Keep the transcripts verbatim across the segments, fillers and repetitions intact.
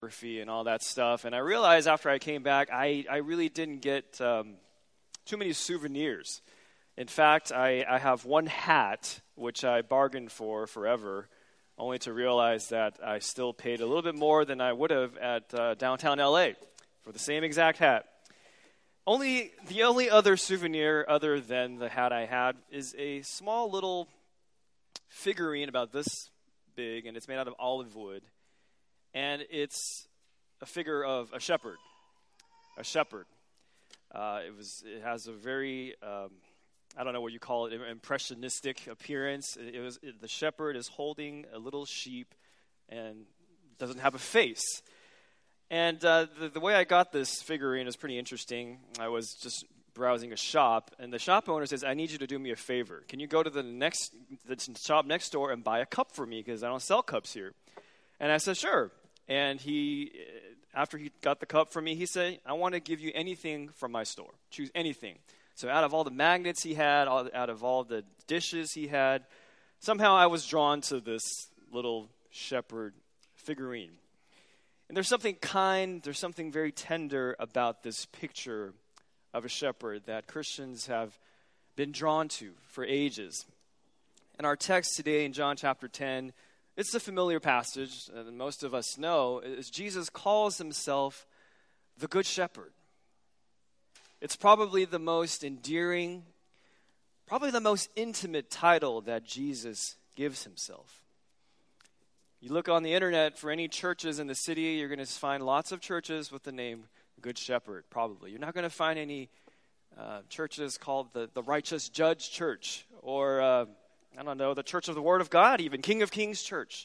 and all that stuff. And I realized after I came back, I, I really didn't get um, too many souvenirs. In fact, I, I have one hat, which I bargained for forever, only to realize that I still paid a little bit more than I would have at uh, downtown L A for the same exact hat. Only the only other souvenir other than the hat I had is a small little figurine about this big, and it's made out of olive wood. And it's a figure of a shepherd, a shepherd. Uh, it was. It has a very, um, I don't know what you call it, impressionistic appearance. It, it was. It, the shepherd is holding a little sheep and doesn't have a face. And uh, the, the way I got this figurine is pretty interesting. I was just browsing a shop, and the shop owner says, "I need you to do me a favor. Can you go to the next the shop next door and buy a cup for me, because I don't sell cups here?" And I said, "Sure." And he, after he got the cup for me, he said, "I want to give you anything from my store. Choose anything." So out of all the magnets he had, all, out of all the dishes he had, somehow I was drawn to this little shepherd figurine. And there's something kind, there's something very tender about this picture of a shepherd that Christians have been drawn to for ages. And our text today in John chapter ten, it's a familiar passage that most of us know, is Jesus calls himself the Good Shepherd. It's probably the most endearing, probably the most intimate title that Jesus gives himself. You look on the internet for any churches in the city, you're going to find lots of churches with the name Good Shepherd, probably. You're not going to find any uh, churches called the, the Righteous Judge Church, or uh, I don't know, the Church of the Word of God, even King of Kings Church.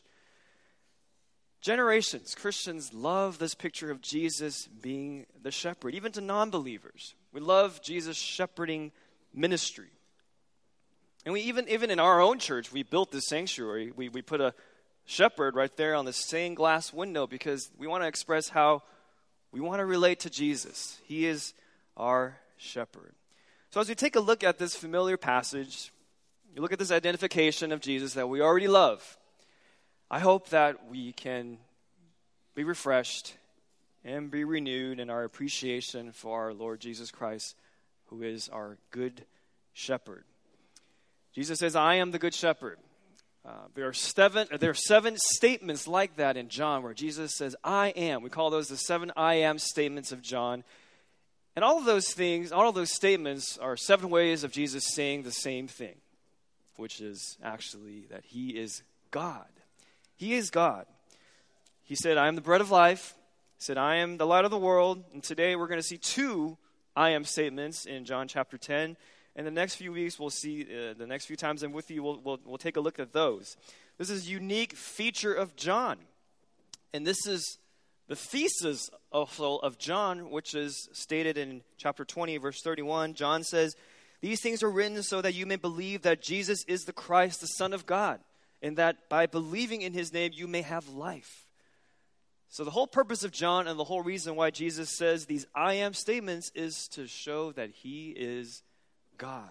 Generations, Christians love this picture of Jesus being the shepherd, even to non-believers. We love Jesus' shepherding ministry. And we even, even in our own church, we built this sanctuary. We, we put a shepherd right there on the stained glass window because we want to express how we want to relate to Jesus. He is our shepherd. So as we take a look at this familiar passage, you look at this identification of Jesus that we already love, I hope that we can be refreshed and be renewed in our appreciation for our Lord Jesus Christ, who is our good shepherd. Jesus says, "I am the good shepherd." Uh, there are seven, there are seven statements like that in John where Jesus says, "I am." We call those the seven I am statements of John. And all of those things, all of those statements are seven ways of Jesus saying the same thing, which is actually that he is God. He is God. He said, "I am the bread of life." He said, "I am the light of the world." And today we're going to see two I am statements in John chapter ten. And the next few weeks we'll see, uh, the next few times I'm with you, we'll, we'll, we'll take a look at those. This is a unique feature of John. And this is the thesis also of John, which is stated in chapter twenty, verse thirty-one. John says, "These things are written so that you may believe that Jesus is the Christ, the Son of God, and that by believing in his name you may have life." So the whole purpose of John and the whole reason why Jesus says these I am statements is to show that he is God.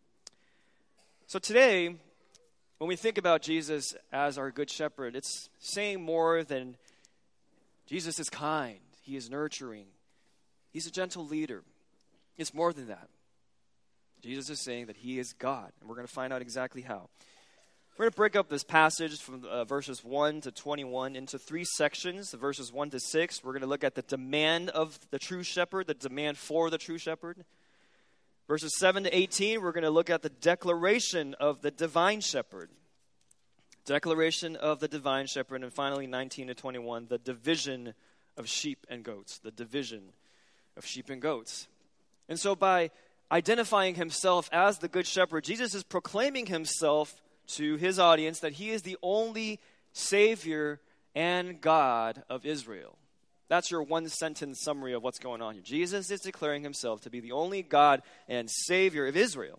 So today, when we think about Jesus as our good shepherd, it's saying more than Jesus is kind, he is nurturing, he's a gentle leader. It's more than that. Jesus is saying that he is God, and we're going to find out exactly how. We're going to break up this passage from uh, verses one to twenty-one into three sections. The verses one to six, we're going to look at the demand of the true shepherd, the demand for the true shepherd. Verses seven to eighteen, we're going to look at the declaration of the divine shepherd. Declaration of the divine shepherd. And finally, nineteen to twenty-one, the division of sheep and goats. The division of sheep and goats. And so by identifying himself as the good shepherd, Jesus is proclaiming himself to his audience that he is the only Savior and God of Israel. That's your one-sentence summary of what's going on here. Jesus is declaring himself to be the only God and Savior of Israel.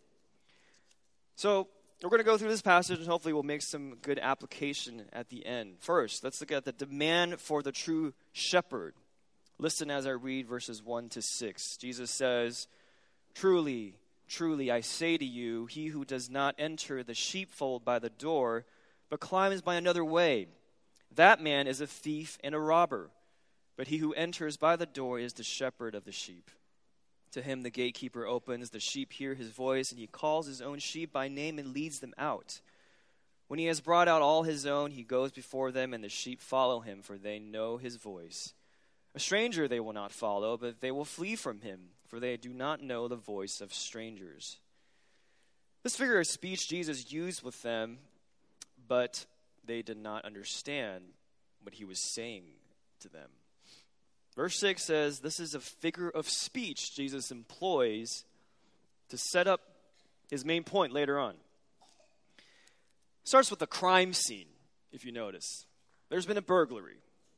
So we're going to go through this passage, and hopefully we'll make some good application at the end. First, let's look at the demand for the true shepherd. Listen as I read verses one to six. Jesus says, "Truly, truly, I say to you, he who does not enter the sheepfold by the door, but climbs by another way, that man is a thief and a robber. but he who enters by the door is the shepherd of the sheep. To him the gatekeeper opens, the sheep hear his voice, and he calls his own sheep by name and leads them out. When he has brought out all his own, he goes before them, and the sheep follow him, for they know his voice. A stranger they will not follow, but they will flee from him, for they do not know the voice of strangers. This figure of speech Jesus used with them, but they did not understand what he was saying to them. Verse six says, this is a figure of speech Jesus employs to set up his main point later on. It starts with a crime scene, if you notice. There's been a burglary.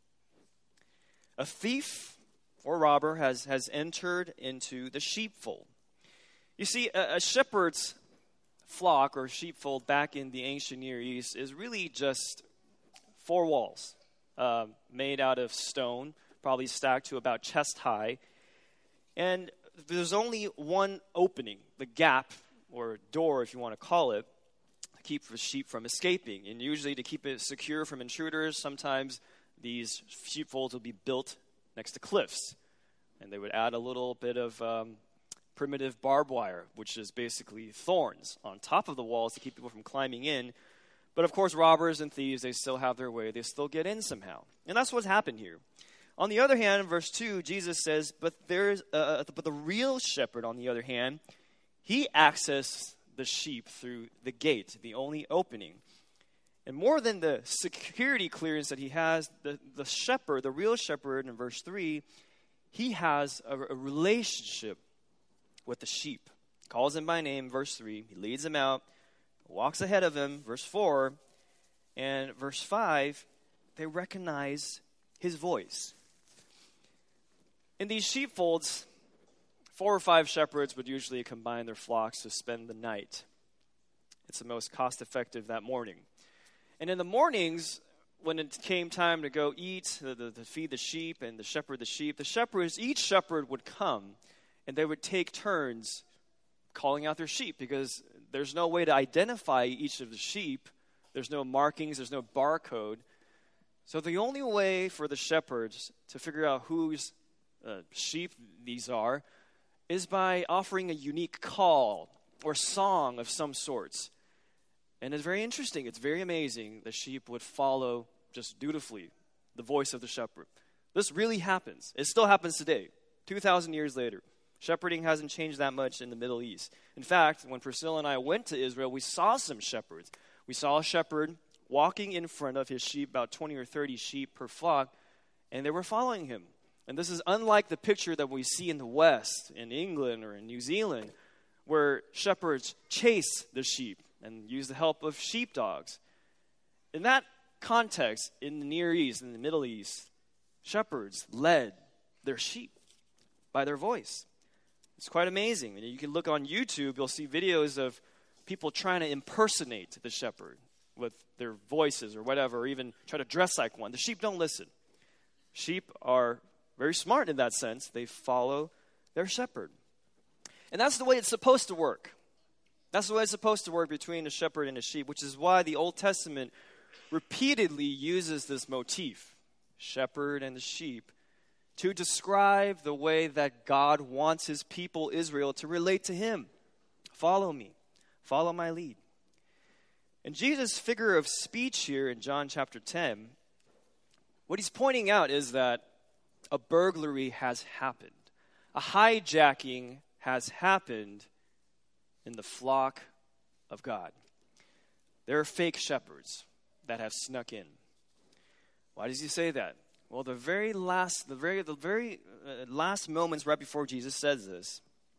A thief or robber has, has entered into the sheepfold. You see, a, a shepherd's flock or sheepfold back in the ancient Near East is really just four walls uh, made out of stone, probably stacked to about chest high. And there's only one opening, the gap or door, if you want to call it, to keep the sheep from escaping. And usually to keep it secure from intruders, sometimes these sheepfolds will be built next to cliffs. And they would add a little bit of um, primitive barbed wire, which is basically thorns on top of the walls to keep people from climbing in. But of course, robbers and thieves, they still have their way. They still get in somehow. And that's what's happened here. On the other hand, in verse two, Jesus says, but there's uh, but the real shepherd, on the other hand, he accesses the sheep through the gate, the only opening. And more than the security clearance that he has, the, the shepherd, the real shepherd, in verse three, he has a, a relationship with the sheep. He calls them by name, verse three. He leads them out, walks ahead of him, verse four. And verse five, they recognize his voice. In these sheepfolds, four or five shepherds would usually combine their flocks to spend the night. It's the most cost-effective that morning. And in the mornings, when it came time to go eat, the, the, to feed the sheep and the shepherd the sheep, the shepherds, each shepherd would come and they would take turns calling out their sheep because there's no way to identify each of the sheep. There's no markings, there's no barcode. So the only way for the shepherds to figure out whose uh, sheep these are is by offering a unique call or song of some sorts. And it's very interesting. It's very amazing. The sheep would follow just dutifully the voice of the shepherd. This really happens. It still happens today, two thousand years later. Shepherding hasn't changed that much in the Middle East. In fact, when Priscilla and I went to Israel, we saw some shepherds. We saw a shepherd walking in front of his sheep, about twenty or thirty sheep per flock, and they were following him. And this is unlike the picture that we see in the West, in England or in New Zealand, where shepherds chase the sheep and use the help of sheepdogs. In that context, in the Near East, in the Middle East, shepherds led their sheep by their voice. It's quite amazing. And you can look on YouTube, you'll see videos of people trying to impersonate the shepherd with their voices or whatever, or even try to dress like one. The sheep don't listen. Sheep are very smart in that sense. They follow their shepherd. And that's the way it's supposed to work. That's the way it's supposed to work between a shepherd and a sheep, which is why the Old Testament repeatedly uses this motif, shepherd and the sheep, to describe the way that God wants his people, Israel, to relate to him. Follow me. Follow my lead. And Jesus' figure of speech here in John chapter ten, what he's pointing out is that a burglary has happened. A hijacking has happened in the flock of God. There are fake shepherds that have snuck in. Why does he say that? Well, the very last, the very, the very uh, last moments right before Jesus says this,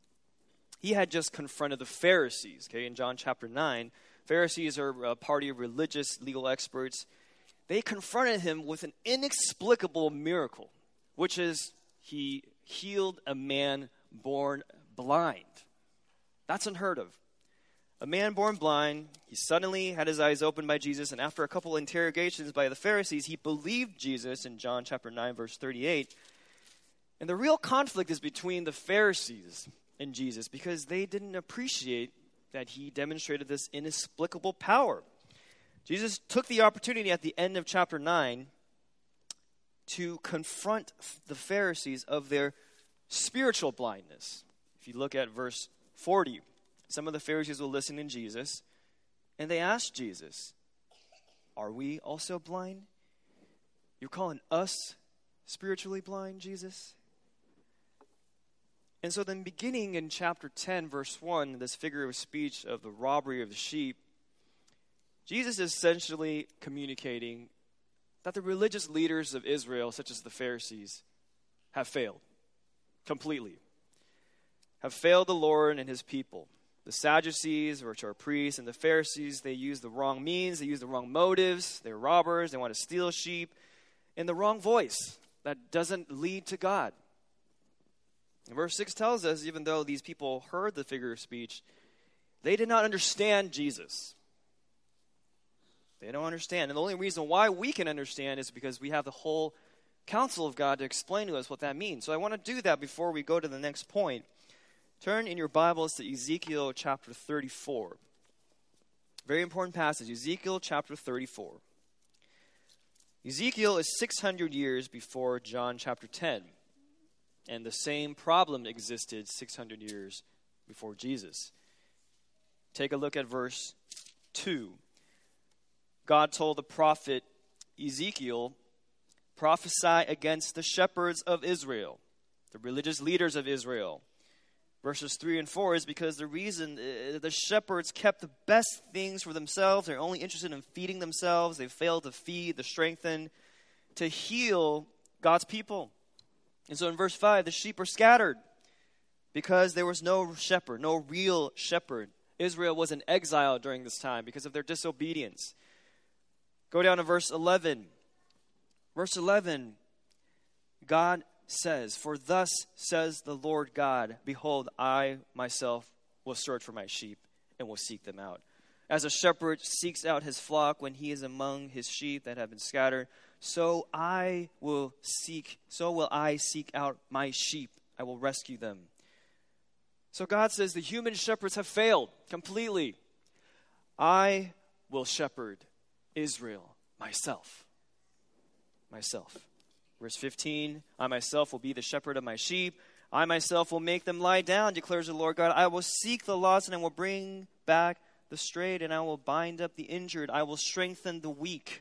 he had just confronted the Pharisees. Okay, in John chapter nine, Pharisees are a party of religious legal experts. They confronted him with an inexplicable miracle, which is he healed a man born blind. That's unheard of. A man born blind, he suddenly had his eyes opened by Jesus, and after a couple interrogations by the Pharisees, he believed Jesus in John chapter nine, verse thirty-eight. And the real conflict is between the Pharisees and Jesus, because they didn't appreciate that he demonstrated this inexplicable power. Jesus took the opportunity at the end of chapter nine to confront the Pharisees of their spiritual blindness. If you look at verse forty, some of the Pharisees were listening to Jesus, and they asked Jesus, "Are we also blind? You're calling us spiritually blind, Jesus?" And so then beginning in chapter ten, verse one, this figure of speech of the robbery of the sheep, Jesus is essentially communicating that the religious leaders of Israel, such as the Pharisees, have failed completely, have failed the Lord and his people. The Sadducees, which are priests, and the Pharisees, they use the wrong means, they use the wrong motives, they're robbers, they want to steal sheep, in the wrong voice that doesn't lead to God. And verse six tells us, even though these people heard the figure of speech, they did not understand Jesus. They don't understand. And the only reason why we can understand is because we have the whole counsel of God to explain to us what that means. So I want to do that before we go to the next point. Turn in your Bibles to Ezekiel chapter thirty-four. Very important passage, Ezekiel chapter thirty-four. Ezekiel is six hundred years before John chapter ten. And the same problem existed six hundred years before Jesus. Take a look at verse two. God told the prophet Ezekiel, "Prophesy against the shepherds of Israel," the religious leaders of Israel. Verses three and four is because the reason uh, the shepherds kept the best things for themselves. They're only interested in feeding themselves. They failed to feed, to strengthen, to heal God's people. And so in verse five, the sheep are scattered because there was no shepherd, no real shepherd. Israel was in exile during this time because of their disobedience. Go down to verse eleven. Verse eleven, God says, "For thus says the Lord God, behold, I myself will search for my sheep and will seek them out. As a shepherd seeks out his flock when he is among his sheep that have been scattered, so I will seek, so will I seek out my sheep. I will rescue them." So God says the human shepherds have failed completely. I will shepherd Israel myself. Myself. Verse fifteen, "I myself will be the shepherd of my sheep. I myself will make them lie down, declares the Lord God. I will seek the lost, and I will bring back the strayed, and I will bind up the injured. I will strengthen the weak."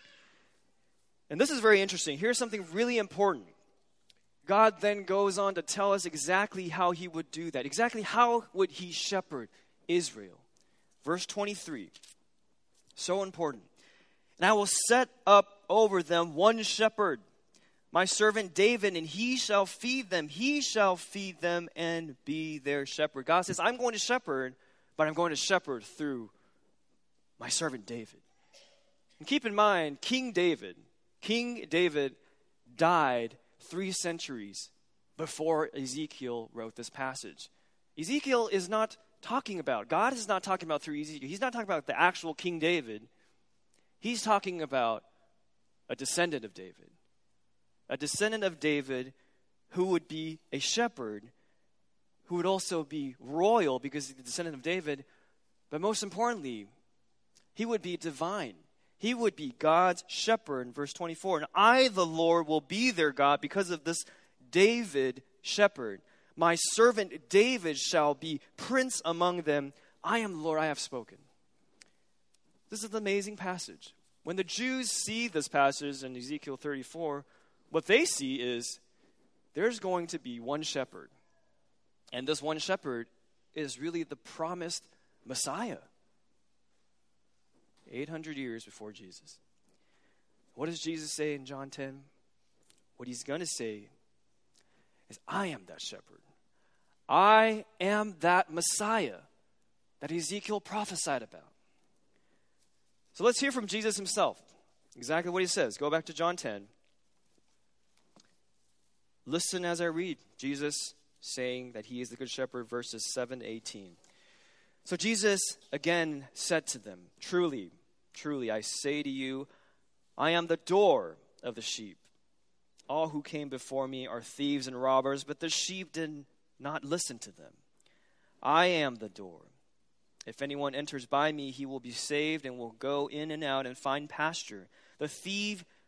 And this is very interesting. Here's something really important. God then goes on to tell us exactly how he would do that. Exactly how would he shepherd Israel. Verse twenty-three. So important. "And I will set up over them one shepherd, my servant David, and he shall feed them. He shall feed them and be their shepherd." God says, I'm going to shepherd, but I'm going to shepherd through my servant David. And keep in mind, King David, King David died three centuries before Ezekiel wrote this passage. Ezekiel is not talking about, God is not talking about through Ezekiel. He's not talking about the actual King David. He's talking about a descendant of David. A descendant of David who would be a shepherd, who would also be royal because he's the descendant of David. But most importantly, he would be divine. He would be God's shepherd in verse twenty-four. "And I, the Lord, will be their God because of this David shepherd. My servant David shall be prince among them. I am the Lord, I have spoken." This is an amazing passage. When the Jews see this passage in Ezekiel thirty-four, what they see is there's going to be one shepherd. And this one shepherd is really the promised Messiah. eight hundred years before Jesus. What does Jesus say in John ten? What he's going to say is, I am that shepherd. I am that Messiah that Ezekiel prophesied about. So let's hear from Jesus himself. Exactly what he says. Go back to John ten. Listen as I read Jesus saying that he is the good shepherd, verses seven to eighteen. "So Jesus again said to them, Truly, truly, I say to you, I am the door of the sheep. All who came before me are thieves and robbers, but the sheep did not listen to them. I am the door. If anyone enters by me, he will be saved and will go in and out and find pasture. The thief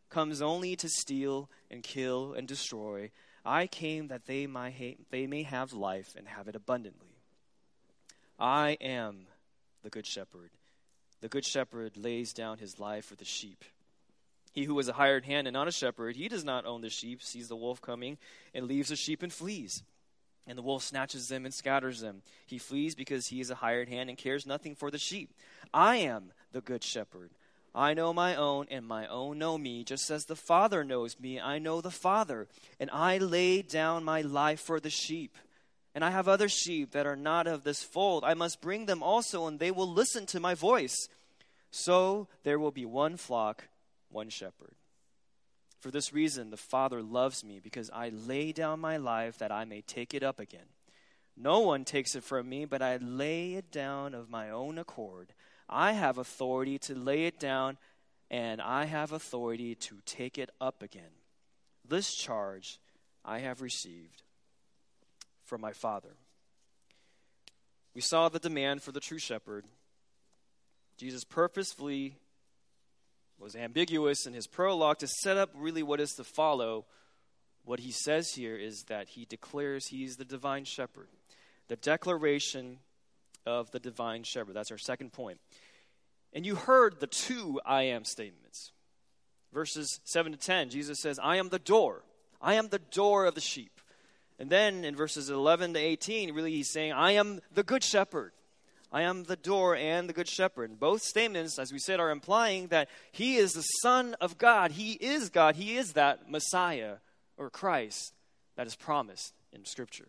comes only to steal and kill and destroy. I came that they might ha- they may have life and have it abundantly. I am the good shepherd. The good shepherd lays down his life for the sheep. He who is a hired hand and not a shepherd, he does not own the sheep, sees the wolf coming, and leaves the sheep and flees. And the wolf snatches them and scatters them. He flees because he is a hired hand and cares nothing for the sheep. I am the good shepherd. I know my own, and my own know me, just as the Father knows me. I know the Father, and I lay down my life for the sheep. And I have other sheep that are not of this fold. I must bring them also, and they will listen to my voice. So there will be one flock, one shepherd. For this reason, the Father loves me, because I lay down my life that I may take it up again. No one takes it from me, but I lay it down of my own accord. I have authority to lay it down, and I have authority to take it up again. This charge I have received from my Father. We saw the demand for the true shepherd. Jesus purposefully was ambiguous in his prologue to set up really what is to follow. What he says here is that he declares he's the divine shepherd. The declaration of the divine shepherd. That's our second point. And you heard the two I am statements. Verses seven to ten, Jesus says, I am the door. I am the door of the sheep. And then in verses eleven to eighteen, really he's saying, I am the good shepherd. I am the door and the good shepherd. And both statements, as we said, are implying that he is the Son of God. He is God. He is that Messiah or Christ that is promised in Scripture.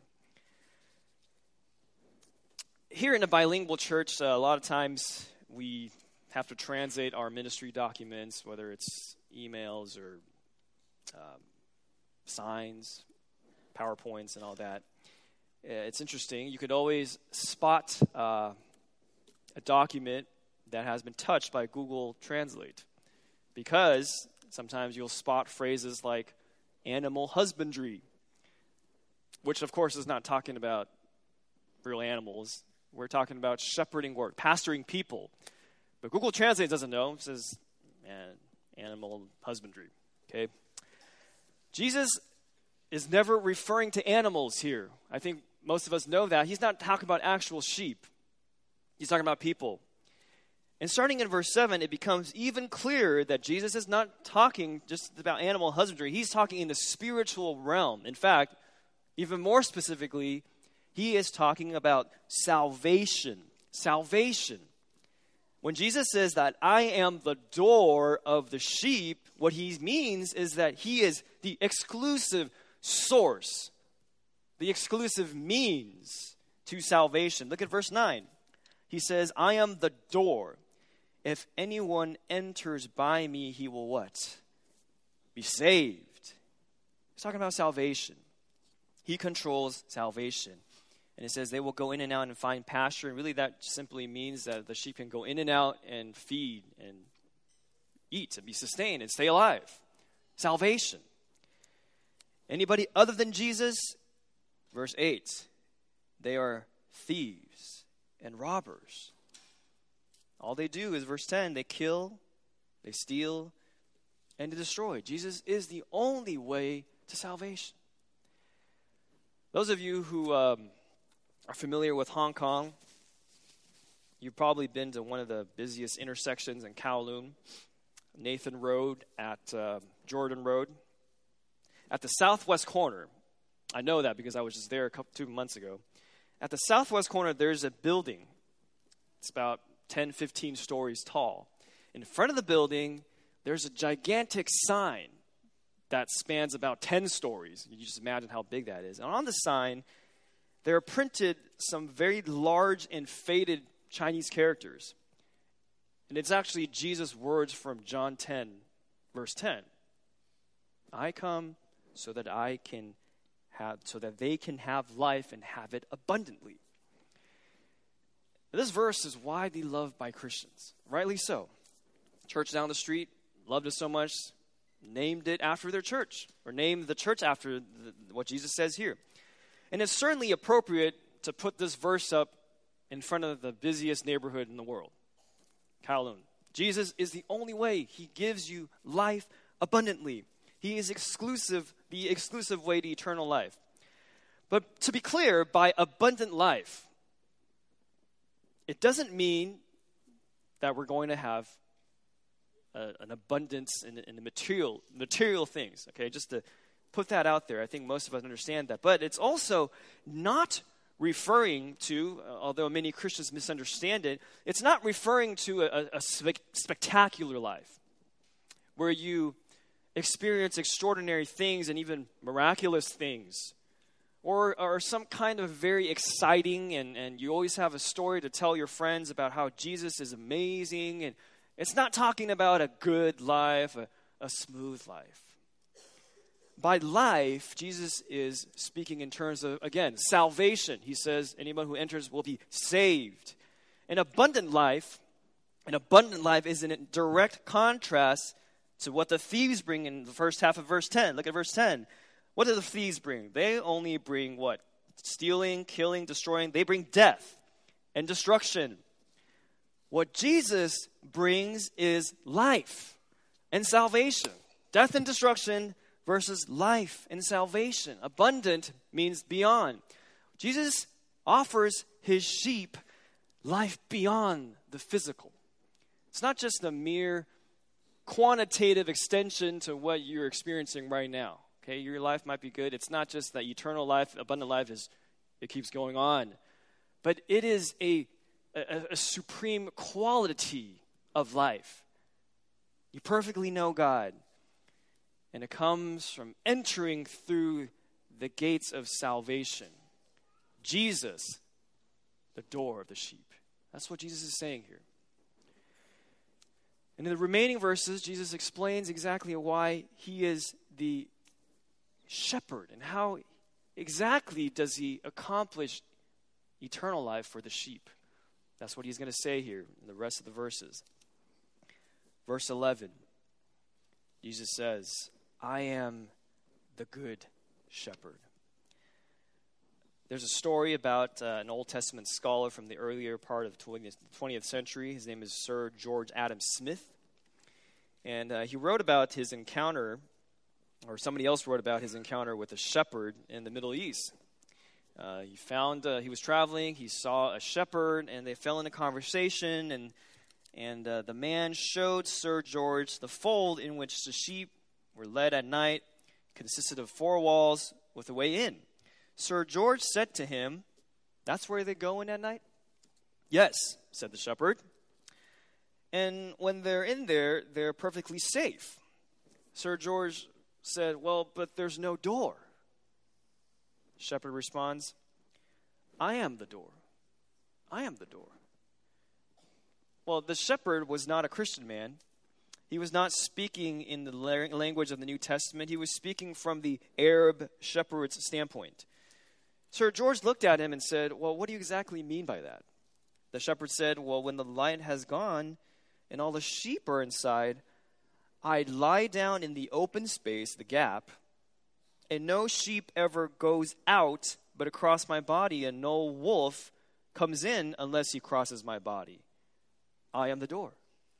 Here in a bilingual church, uh, a lot of times we have to translate our ministry documents, whether it's emails or um, signs, PowerPoints, and all that. It's interesting. You could always spot uh, a document that has been touched by Google Translate, because sometimes you'll spot phrases like animal husbandry, which of course is not talking about real animals. We're talking about shepherding work, pastoring people. But Google Translate doesn't know. It says man, animal husbandry. Okay? Jesus is never referring to animals here. I think most of us know that. He's not talking about actual sheep. He's talking about people. And starting in verse seven, it becomes even clearer that Jesus is not talking just about animal husbandry. He's talking in the spiritual realm. In fact, even more specifically, he is talking about salvation. Salvation. When Jesus says that I am the door of the sheep, what he means is that he is the exclusive source, the exclusive means to salvation. Look at verse nine. He says, I am the door. If anyone enters by me, he will what? Be saved. He's talking about salvation. He controls salvation. And it says they will go in and out and find pasture. And really that simply means that the sheep can go in and out and feed and eat and be sustained and stay alive. Salvation. Anybody other than Jesus? Verse eight. They are thieves and robbers. All they do is, verse ten, they kill, they steal, and they destroy. Jesus is the only way to salvation. Those of you who um, are familiar with Hong Kong, you've probably been to one of the busiest intersections in Kowloon, Nathan Road at uh, Jordan Road. At the southwest corner, I know that because I was just there a couple, two months ago. At the southwest corner, there's a building. It's about ten, fifteen stories tall. In front of the building, there's a gigantic sign that spans about ten stories. You just imagine how big that is. And on the sign, there are printed some very large and faded Chinese characters. And it's actually Jesus' words from John ten, verse ten. I come so that I can have, so that they can have life and have it abundantly. This verse is widely loved by Christians, rightly so. Church down the street loved it so much, named it after their church, or named the church after the, what Jesus says here. And it's certainly appropriate to put this verse up in front of the busiest neighborhood in the world, Kowloon. Jesus is the only way. He gives you life abundantly. He is exclusive, the exclusive way to eternal life. But to be clear, by abundant life, it doesn't mean that we're going to have a, an abundance in, in the material, material things. Okay, just to put that out there, I think most of us understand that. But it's also not referring to, although many Christians misunderstand it, it's not referring to a, a spe- spectacular life where you experience extraordinary things and even miraculous things, or, or some kind of very exciting, and, and you always have a story to tell your friends about how Jesus is amazing. And it's not talking about a good life, a, a smooth life. By life, Jesus is speaking in terms of, again, salvation. He says anyone who enters will be saved. An abundant life, an abundant life is in direct contrast to what the thieves bring in the first half of verse ten. Look at verse ten. What do the thieves bring? They only bring what? Stealing, killing, destroying. They bring death and destruction. What Jesus brings is life and salvation. Death and destruction versus life and salvation. Abundant means beyond. Jesus offers his sheep life beyond the physical. It's not just a mere quantitative extension to what you're experiencing right now. Okay, your life might be good. It's not just that eternal life, abundant life is, it keeps going on. But it is a, a, a supreme quality of life. You perfectly know God. And it comes from entering through the gates of salvation. Jesus, the door of the sheep. That's what Jesus is saying here. And in the remaining verses, Jesus explains exactly why he is the shepherd and how exactly does he accomplish eternal life for the sheep. That's what he's going to say here in the rest of the verses. Verse eleven, Jesus says, I am the good shepherd. There's a story about uh, an Old Testament scholar from the earlier part of the twentieth century. His name is Sir George Adam Smith. And uh, he wrote about his encounter, or somebody else wrote about his encounter with a shepherd in the Middle East. Uh, he found, uh, he was traveling, he saw a shepherd, and they fell into conversation, and and uh, the man showed Sir George the fold in which the sheep were led at night. It consisted of four walls with a way in. Sir George said to him, that's where they go in at night? Yes, said the shepherd. And when they're in there, they're perfectly safe. Sir George said, well, but there's no door. Shepherd responds, I am the door. I am the door. Well, the shepherd was not a Christian man. He was not speaking in the language of the New Testament. He was speaking from the Arab shepherd's standpoint. Sir George looked at him and said, well, what do you exactly mean by that? The shepherd said, well, when the light has gone and all the sheep are inside, I lie down in the open space, the gap, and no sheep ever goes out but across my body, and no wolf comes in unless he crosses my body. I am the door.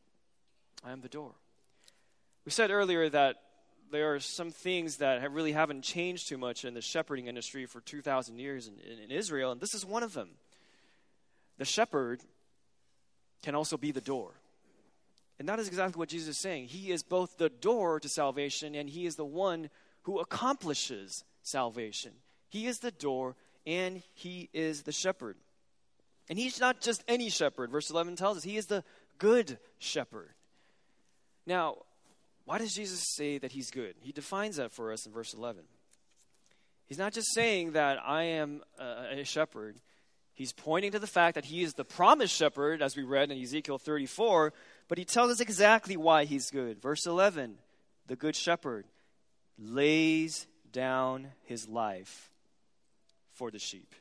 I am the door. We said earlier that there are some things that have really haven't changed too much in the shepherding industry for two thousand years in, in, in Israel, and this is one of them. The shepherd can also be the door. And that is exactly what Jesus is saying. He is both the door to salvation, and he is the one who accomplishes salvation. He is the door, and he is the shepherd. And he's not just any shepherd. Verse eleven tells us he is the good shepherd. Now, why does Jesus say that he's good? He defines that for us in verse eleven. He's not just saying that I am a, a shepherd. He's pointing to the fact that he is the promised shepherd, as we read in Ezekiel thirty-four, but he tells us exactly why he's good. Verse eleven, the good shepherd lays down his life for the sheep.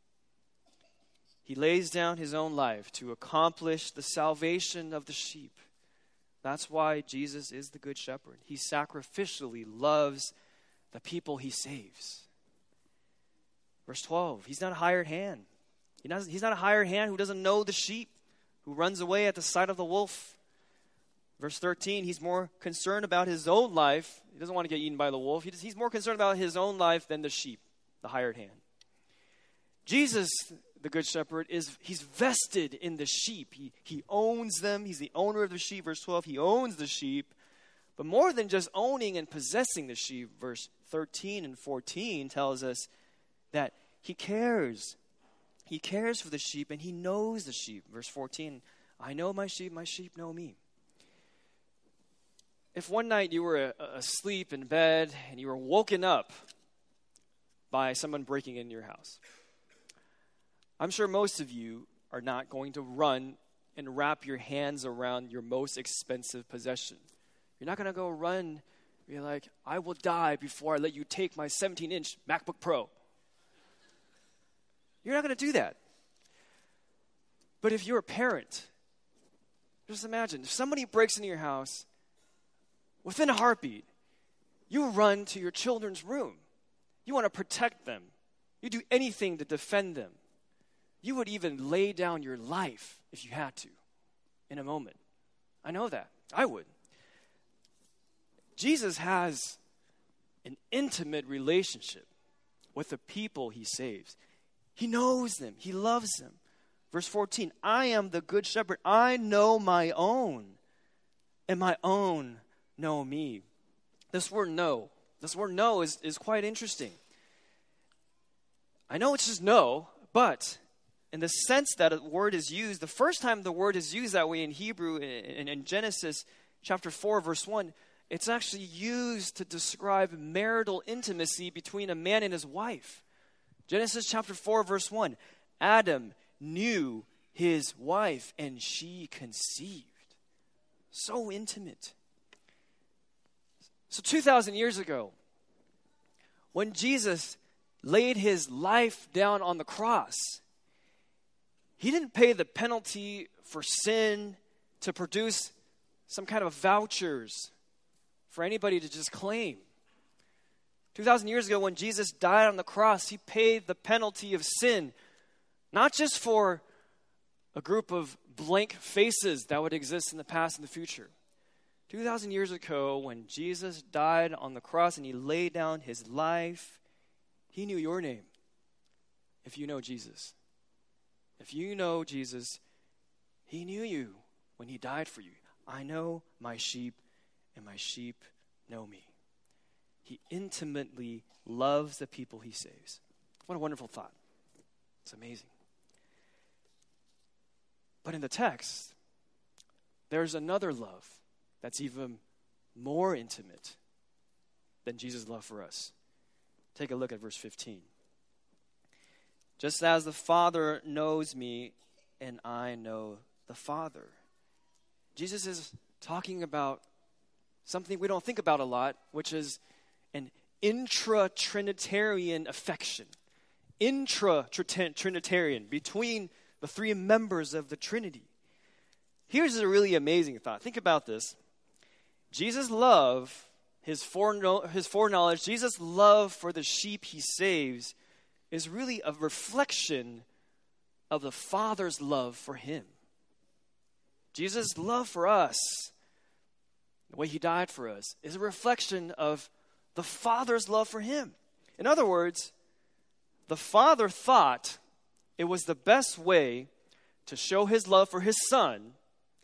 He lays down his own life to accomplish the salvation of the sheep. That's why Jesus is the good shepherd. He sacrificially loves the people he saves. Verse twelve, he's not a hired hand. He doesn't, he's not a hired hand who doesn't know the sheep, who runs away at the sight of the wolf. Verse thirteen, he's more concerned about his own life. He doesn't want to get eaten by the wolf. He does, he's more concerned about his own life than the sheep, the hired hand. Jesus, the Good Shepherd, is he's vested in the sheep. He, he owns them. He's the owner of the sheep. Verse twelve, he owns the sheep. But more than just owning and possessing the sheep, verse thirteen and fourteen tells us that he cares. He cares for the sheep and he knows the sheep. Verse fourteen, I know my sheep, my sheep know me. If one night you were asleep in bed and you were woken up by someone breaking into your house, I'm sure most of you are not going to run and wrap your hands around your most expensive possession. You're not going to go run, you're like, I will die before I let you take my seventeen-inch MacBook Pro. You're not going to do that. But if you're a parent, just imagine, if somebody breaks into your house, within a heartbeat, you run to your children's room. You want to protect them. You do anything to defend them. You would even lay down your life if you had to in a moment. I know that. I would. Jesus has an intimate relationship with the people he saves. He knows them. He loves them. Verse fourteen, I am the good shepherd. I know my own, and my own know me. This word know, this word know is, is quite interesting. I know it's just know, but in the sense that a word is used, the first time the word is used that way in Hebrew, in, in Genesis chapter four, verse one, it's actually used to describe marital intimacy between a man and his wife. Genesis chapter four, verse one, Adam knew his wife and she conceived. So intimate. So two thousand years ago, when Jesus laid his life down on the cross, he didn't pay the penalty for sin to produce some kind of vouchers for anybody to just claim. two thousand years ago, when Jesus died on the cross, he paid the penalty of sin, not just for a group of blank faces that would exist in the past and the future. two thousand years ago, when Jesus died on the cross and he laid down his life, he knew your name. If you know Jesus. If you know Jesus, he knew you when he died for you. I know my sheep, and my sheep know me. He intimately loves the people he saves. What a wonderful thought. It's amazing. But in the text, there's another love that's even more intimate than Jesus' love for us. Take a look at verse fifteen. Just as the Father knows me and I know the Father. Jesus is talking about something we don't think about a lot, which is an intra-Trinitarian affection. Intra-Trinitarian, between the three members of the Trinity. Here's a really amazing thought. Think about this. Jesus' love, his foreknow- his foreknowledge, Jesus' love for the sheep he saves is really a reflection of the Father's love for him. Jesus' love for us, the way he died for us, is a reflection of the Father's love for him. In other words, the Father thought it was the best way to show his love for his Son.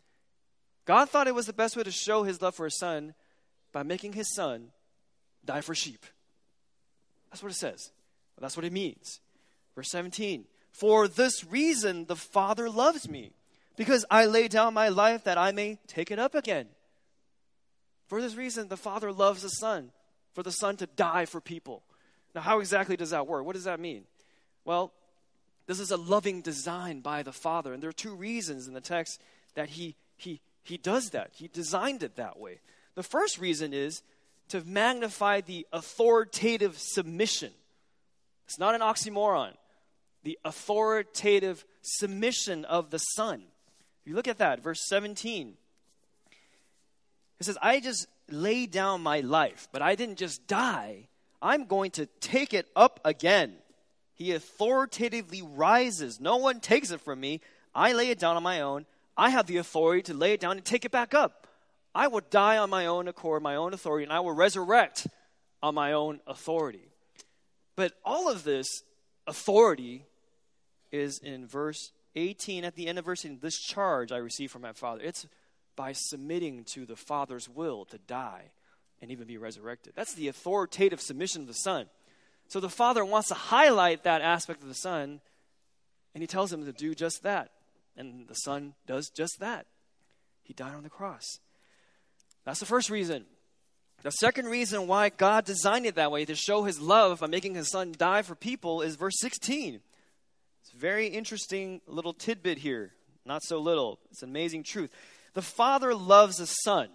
God thought it was the best way to show his love for his Son by making his Son die for sheep. That's what it says. That's what it means. Verse seventeen, for this reason the Father loves me, because I lay down my life that I may take it up again. For this reason the Father loves the Son, for the Son to die for people. Now, how exactly does that work? What does that mean? Well, this is a loving design by the Father, and there are two reasons in the text that he he he does that. He designed it that way. The first reason is to magnify the authoritative submission. It's not an oxymoron. The authoritative submission of the Son. If you look at that, verse seventeen, it says, I just laid down my life, but I didn't just die. I'm going to take it up again. He authoritatively rises. No one takes it from me. I lay it down on my own. I have the authority to lay it down and take it back up I will die on my own accord, my own authority, and I will resurrect on my own authority. But all of this authority is in verse eighteen, at the end of verse eighteen, this charge I received from my Father. It's by submitting to the Father's will to die and even be resurrected. That's the authoritative submission of the Son. So the Father wants to highlight that aspect of the Son, and he tells him to do just that. And the Son does just that. He died on the cross. That's the first reason. The second reason why God designed it that way, to show his love by making his Son die for people, is verse sixteen. It's a very interesting little tidbit here. Not so little. It's an amazing truth. The Father loves the Son,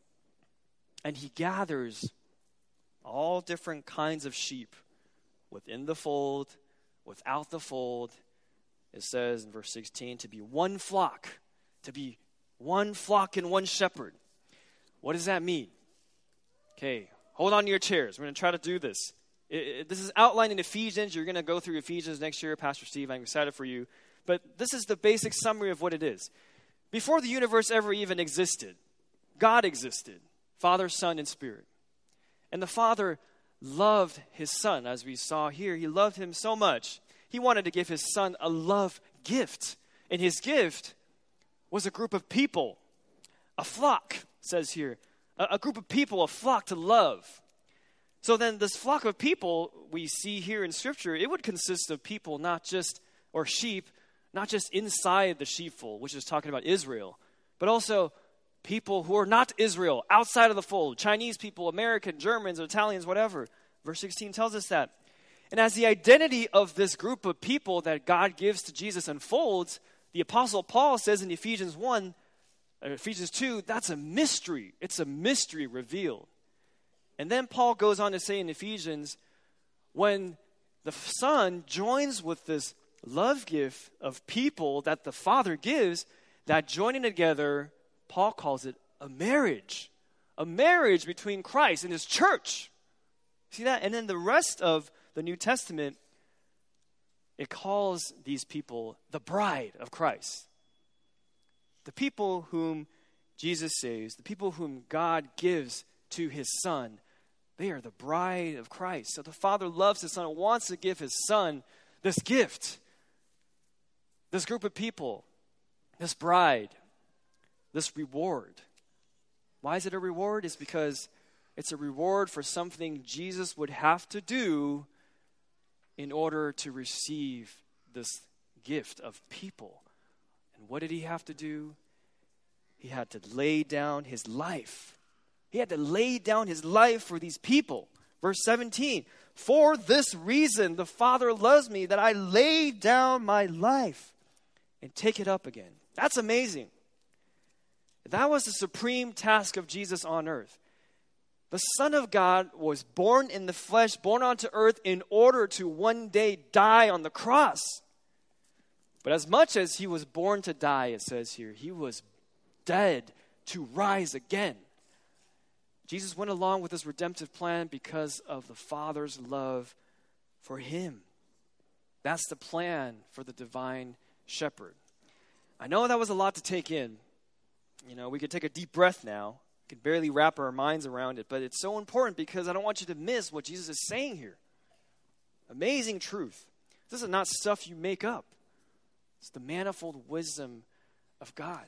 and he gathers all different kinds of sheep within the fold, without the fold. It says in verse sixteen, to be one flock, to be one flock and one shepherd. What does that mean? Okay, hold on to your chairs. We're going to try to do this. It, it, this is outlined in Ephesians. You're going to go through Ephesians next year, Pastor Steve. I'm excited for you. But this is the basic summary of what it is. Before the universe ever even existed, God existed, Father, Son, and Spirit. And the Father loved his Son, as we saw here. He loved him so much. He wanted to give his Son a love gift. And his gift was a group of people, a flock, says here. A, a group of people, a flock to love. So then this flock of people we see here in Scripture, it would consist of people not just, or sheep, not just inside the sheepfold, which is talking about Israel, but also people who are not Israel, outside of the fold, Chinese people, American, Germans, Italians, whatever. Verse sixteen tells us that. And as the identity of this group of people that God gives to Jesus unfolds, the Apostle Paul says in Ephesians one, or Ephesians two, that's a mystery. It's a mystery revealed. And then Paul goes on to say in Ephesians, when the Son joins with this love gift of people that the Father gives, that joining together, Paul calls it a marriage. A marriage between Christ and his church. See that? And then the rest of the New Testament, it calls these people the bride of Christ. The people whom Jesus saves, the people whom God gives to his Son, they are the bride of Christ. So the Father loves his Son and wants to give his Son this gift. This group of people, this bride, this reward. Why is it a reward? It's because it's a reward for something Jesus would have to do in order to receive this gift of people. And what did he have to do? He had to lay down his life. He had to lay down his life for these people. Verse seventeen, for this reason the Father loves me, that I lay down my life and take it up again. That's amazing. That was the supreme task of Jesus on earth. The Son of God was born in the flesh, born onto earth in order to one day die on the cross. But as much as he was born to die, it says here, he was dead to rise again. Jesus went along with this redemptive plan because of the Father's love for him. That's the plan for the divine shepherd. I know that was a lot to take in. You know, we could take a deep breath now. We could barely wrap our minds around it, but it's so important because I don't want you to miss what Jesus is saying here. Amazing truth. This is not stuff you make up. It's the manifold wisdom of God.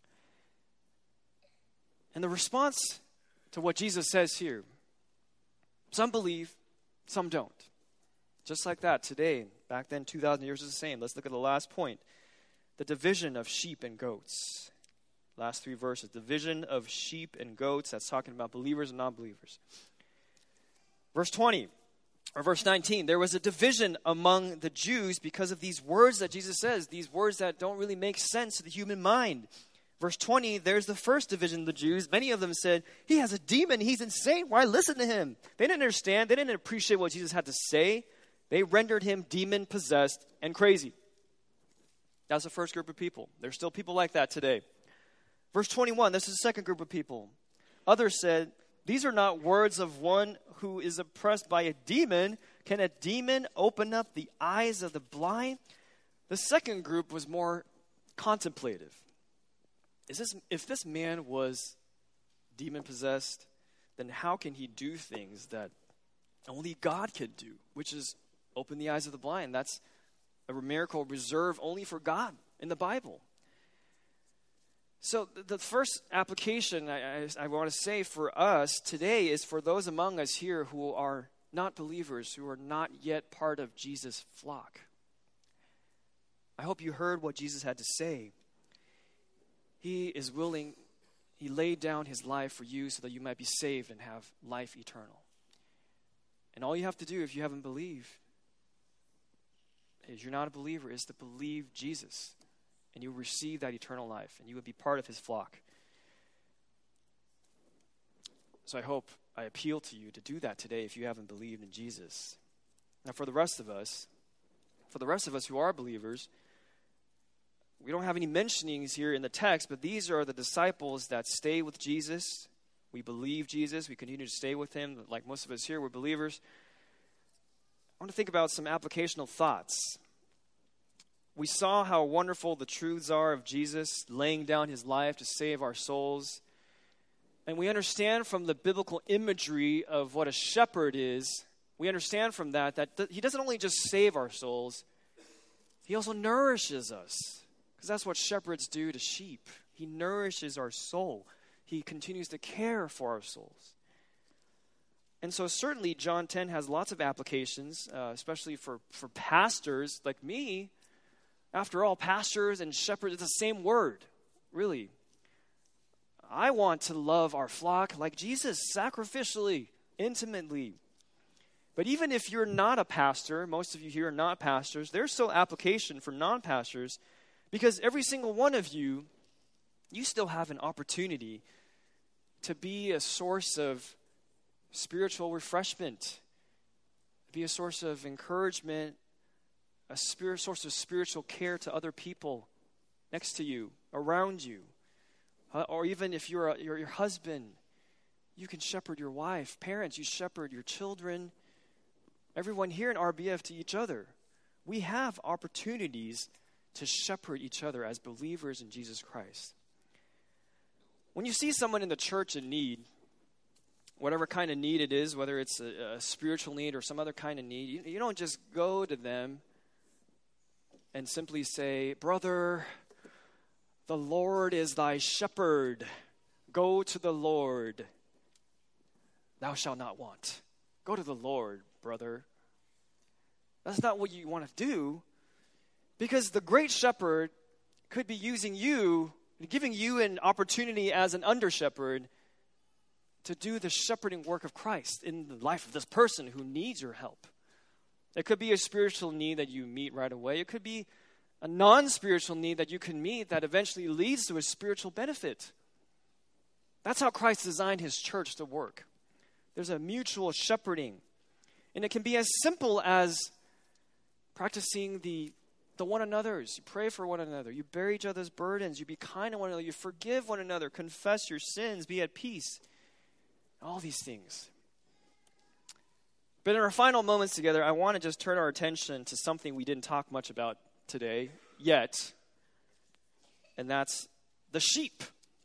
And the response to what Jesus says here, some believe, some don't. Just like that today, back then two thousand years is the same. Let's look at the last point. The division of sheep and goats. Last three verses. Division of sheep and goats. That's talking about believers and non-believers. Verse twenty, or verse nineteen. There was a division among the Jews because of these words that Jesus says. These words that don't really make sense to the human mind. Verse twenty, there's the first division of the Jews. Many of them said, he has a demon. He's insane. Why listen to him? They didn't understand. They didn't appreciate what Jesus had to say. They rendered him demon-possessed and crazy. That's the first group of people. There's still people like that today. Verse twenty-one, this is the second group of people. Others said, these are not words of one who is oppressed by a demon. Can a demon open up the eyes of the blind? The second group was more contemplative. Is this, if this man was demon-possessed, then how can he do things that only God could do, which is open the eyes of the blind? That's a miracle reserved only for God in the Bible. So the first application I, I, I want to say for us today is for those among us here who are not believers, who are not yet part of Jesus' flock. I hope you heard what Jesus had to say. He is willing, he laid down his life for you so that you might be saved and have life eternal. And all you have to do if you haven't believed, is you're not a believer, is to believe Jesus. And you will receive that eternal life, and you will be part of his flock. So I hope, I appeal to you to do that today if you haven't believed in Jesus. Now for the rest of us, for the rest of us who are believers, we don't have any mentionings here in the text, but these are the disciples that stay with Jesus. We believe Jesus. We continue to stay with him. Like most of us here, we're believers. I want to think about some applicational thoughts. We saw how wonderful the truths are of Jesus laying down his life to save our souls. And we understand from the biblical imagery of what a shepherd is, we understand from that that th- he doesn't only just save our souls, he also nourishes us. Because that's what shepherds do to sheep. He nourishes our soul. He continues to care for our souls. And so certainly John ten has lots of applications, uh, especially for, for pastors like me. After all, pastors and shepherds, it's the same word, really. I want to love our flock like Jesus, sacrificially, intimately. But even if you're not a pastor, most of you here are not pastors, there's still application for non-pastors, because every single one of you, you still have an opportunity to be a source of spiritual refreshment, be a source of encouragement, a spirit, source of spiritual care to other people next to you, around you. Uh, or even if you're, a, you're your husband, you can shepherd your wife. Parents, you shepherd your children. Everyone here in R B F to each other. We have opportunities to shepherd each other as believers in Jesus Christ. When you see someone in the church in need, whatever kind of need it is, whether it's a, a spiritual need or some other kind of need, you, you don't just go to them and simply say, "Brother, the Lord is thy shepherd. Go to the Lord. Thou shalt not want." Go to the Lord, brother. That's not what you want to do, because the great shepherd could be using you, giving you an opportunity as an under-shepherd to do the shepherding work of Christ in the life of this person who needs your help. It could be a spiritual need that you meet right away. It could be a non-spiritual need that you can meet that eventually leads to a spiritual benefit. That's how Christ designed his church to work. There's a mutual shepherding. And it can be as simple as practicing the, the one another's. You pray for one another. You bear each other's burdens. You be kind to one another. You forgive one another. Confess your sins. Be at peace. All these things. But in our final moments together, I want to just turn our attention to something we didn't talk much about today yet, and that's the sheep.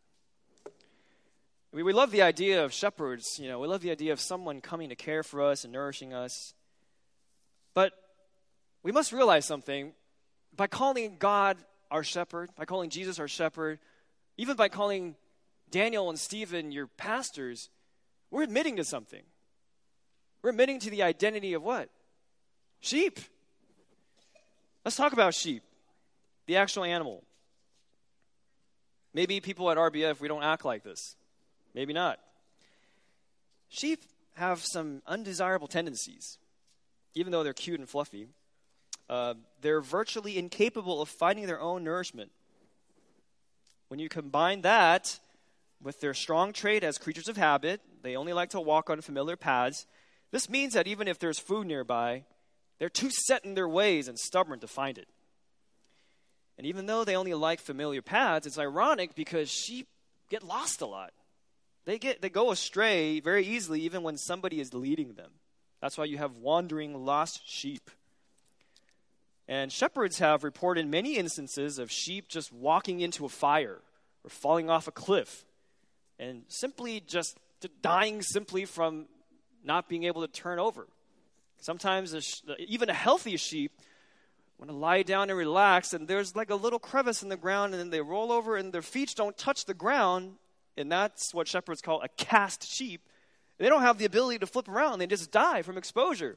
We, we love the idea of shepherds. You know, we love the idea of someone coming to care for us and nourishing us. But we must realize something. By calling God our shepherd, by calling Jesus our shepherd, even by calling Daniel and Stephen your pastors, we're admitting to something. We're admitting to the identity of what? Sheep. Let's talk about sheep, the actual animal. Maybe people at R B F, we don't act like this. Maybe not. Sheep have some undesirable tendencies. Even though they're cute and fluffy, uh, they're virtually incapable of finding their own nourishment. When you combine that with their strong trait as creatures of habit, they only like to walk on familiar paths. This means that even if there's food nearby, they're too set in their ways and stubborn to find it. And even though they only like familiar paths, it's ironic because sheep get lost a lot. They get they go astray very easily even when somebody is leading them. That's why you have wandering, lost sheep. And shepherds have reported many instances of sheep just walking into a fire or falling off a cliff and simply just dying simply from not being able to turn over. Sometimes a sh- even a healthy sheep want to lie down and relax, and there's like a little crevice in the ground, and then they roll over and their feet don't touch the ground, and that's what shepherds call a cast sheep. They don't have the ability to flip around. They just die from exposure.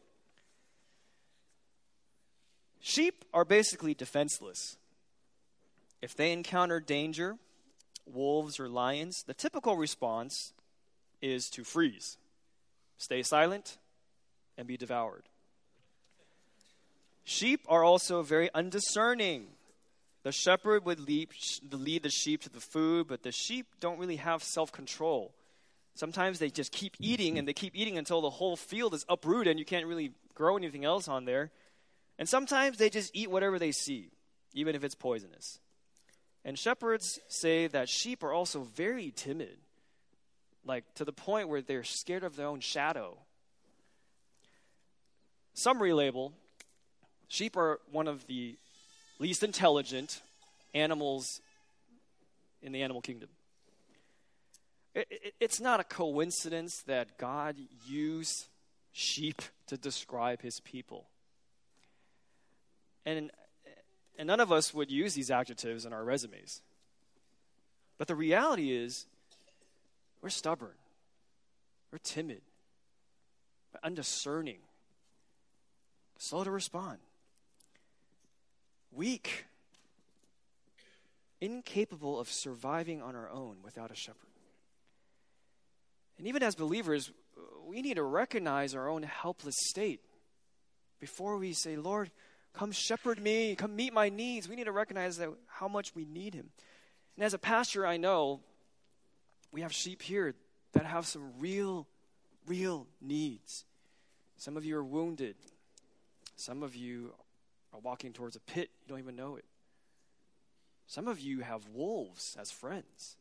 Sheep are basically defenseless. If they encounter danger, wolves or lions, the typical response is to freeze, stay silent, and be devoured. Sheep are also very undiscerning. The shepherd would lead, lead the sheep to the food, but the sheep don't really have self-control. Sometimes they just keep eating, and they keep eating until the whole field is uprooted and you can't really grow anything else on there. And sometimes they just eat whatever they see, even if it's poisonous. And shepherds say that sheep are also very timid, like to the point where they're scared of their own shadow. Summary label: sheep are one of the least intelligent animals in the animal kingdom. It, it, it's not a coincidence that God used sheep to describe his people. And, and none of us would use these adjectives in our resumes. But the reality is, we're stubborn. We're timid. We're undiscerning. Slow to respond. Weak. Incapable of surviving on our own without a shepherd. And even as believers, we need to recognize our own helpless state. Before we say, Lord, come shepherd me, come meet my needs, we need to recognize that how much we need him. And as a pastor, I know we have sheep here that have some real, real needs. Some of you are wounded. Some of you are walking towards a pit. You don't even know it. Some of you have wolves as friends.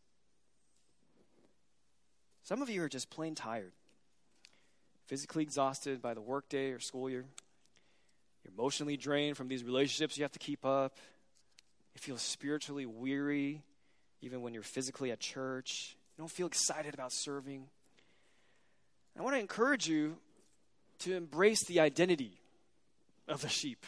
Some of you are just plain tired, physically exhausted by the workday or school year. You're emotionally drained from these relationships you have to keep up. You feel spiritually weary even when you're physically at church. You don't feel excited about serving. I want to encourage you to embrace the identity of the sheep.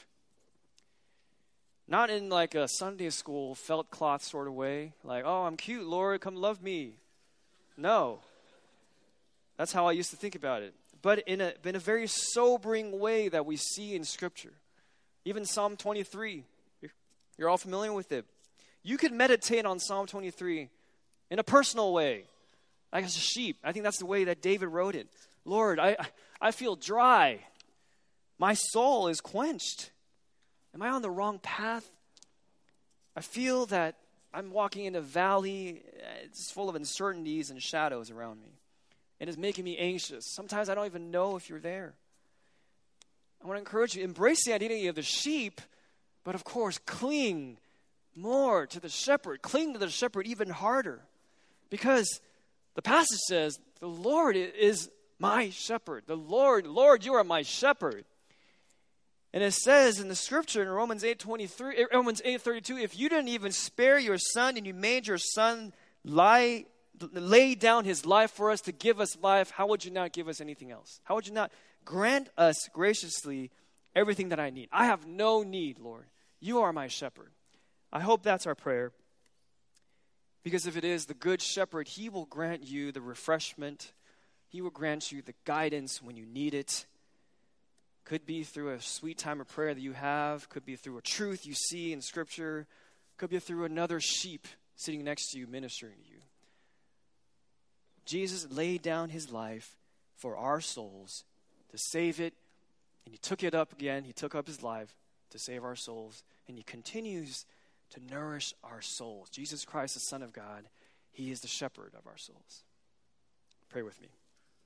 Not in like a Sunday school felt cloth sort of way, like, oh, I'm cute, Lord, come love me. No. That's how I used to think about it. But in a, in a very sobering way that we see in Scripture. Even Psalm twenty-three, you're, you're all familiar with it. You could meditate on Psalm twenty-three in a personal way, like as a sheep. I think that's the way that David wrote it. Lord, I, I feel dry. My soul is quenched. Am I on the wrong path? I feel that I'm walking in a valley. It's full of uncertainties and shadows around me. And it's making me anxious. Sometimes I don't even know if you're there. I want to encourage you, embrace the identity of the sheep, but of course, cling more to the shepherd. Cling to the shepherd even harder. Because the passage says, the Lord is my shepherd. The Lord, Lord, you are my shepherd. And it says in the scripture in Romans eight twenty-three, Romans eight thirty-two, if you didn't even spare your son and you made your son lie, lay down his life for us to give us life, how would you not give us anything else? How would you not grant us graciously everything that I need? I have no need, Lord. You are my shepherd. I hope that's our prayer. Because if it is, the good shepherd, he will grant you the refreshment. He will grant you the guidance when you need it. Could be through a sweet time of prayer that you have. Could be through a truth you see in Scripture. Could be through another sheep sitting next to you, ministering to you. Jesus laid down his life for our souls to save it. And he took it up again. He took up his life to save our souls. And he continues to nourish our souls. Jesus Christ, the Son of God, he is the shepherd of our souls. Pray with me.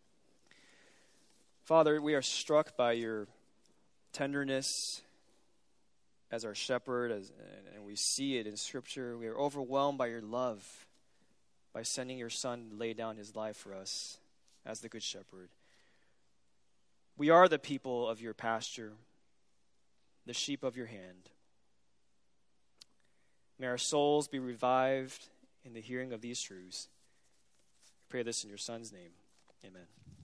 Father, we are struck by your tenderness as our shepherd, as, and we see it in Scripture. We are overwhelmed by your love, by sending your Son to lay down his life for us as the Good Shepherd. We are the people of your pasture, the sheep of your hand. May our souls be revived in the hearing of these truths. pray this in your Son's name. Amen.